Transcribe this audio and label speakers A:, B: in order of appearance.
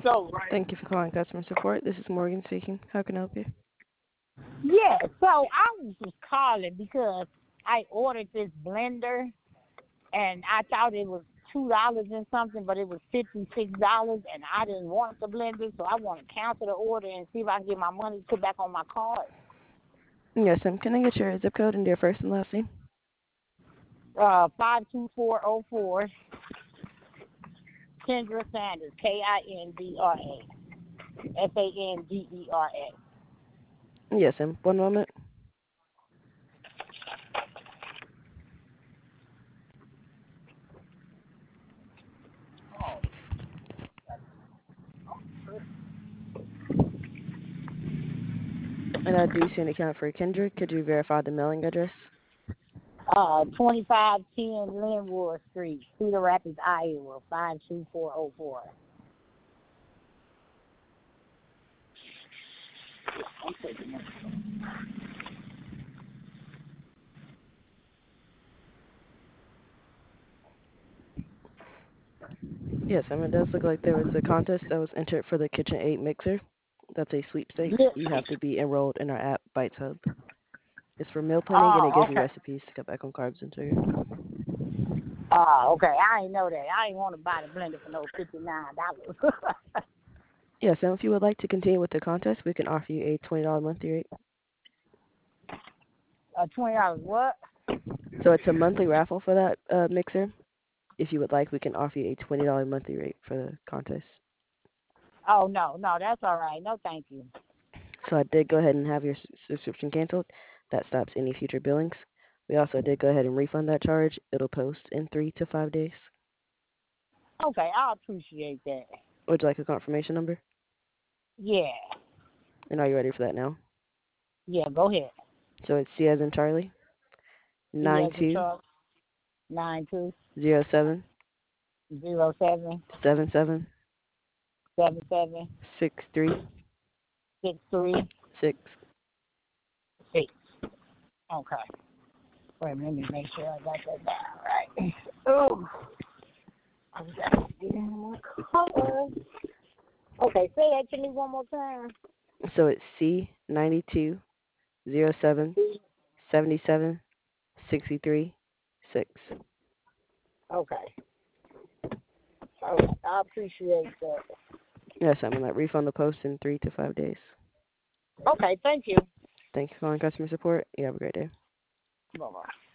A: So, right.
B: Thank you for calling customer support. This is Morgan speaking. How can I help you?
A: Yeah, so I was just calling because I ordered this blender and I thought it was $2 and something, but it was $56, and I didn't want the blender, so I want to cancel the order and see if I can get my money put back on my card.
B: Yes, can I get your zip code and your first and last name?
A: 52404, Kendra Sanders, KINDRA,
B: Yes, one moment. And I do see an account for Kendra. Could you verify the mailing address?
A: 2510 Linwood Street, Cedar Rapids, Iowa, 52404.
B: Yes, it does look like there was a contest that was entered for the KitchenAid mixer. That's a sweepstakes.
A: Yeah.
B: You have to be enrolled in our app, Bites Hub. It's for meal planning, and it
A: Oh,
B: gives you
A: okay.
B: recipes to cut back on carbs and sugar.
A: Oh, okay. I ain't know that. I ain't want to buy the blender for no $59.
B: Yes, if you would like to continue with the contest, we can offer you a $20 monthly rate.
A: $20 what?
B: So it's a monthly raffle for that mixer. If you would like, we can offer you a $20 monthly rate for the contest.
A: Oh, no, that's all right. No, thank you.
B: So I did go ahead and have your subscription canceled. That stops any future billings. We also did go ahead and refund that charge. It'll post in 3 to 5 days.
A: Okay, I appreciate that.
B: Would you like a confirmation number?
A: Yeah,
B: And are you ready for that now?
A: yeah, go ahead.
B: So it's C as in Charlie,
A: C
B: nine
A: as in
B: two
A: Charles, 92
B: zero seven
A: 07
B: seven seven
A: 77
B: six three
A: 63
B: 6.
A: 6. Okay. Wait a minute, let me make sure I got that down right. Oh, I just got to get in my car. Okay, say that to me one more time.
B: So it's C 9207 77 63 6.
A: Okay. All right. I appreciate that.
B: Yes, I'm in that refund will post in 3 to 5 days.
A: Okay, thank you.
B: Thank you for calling customer support. You have a great day.
A: Bye-bye.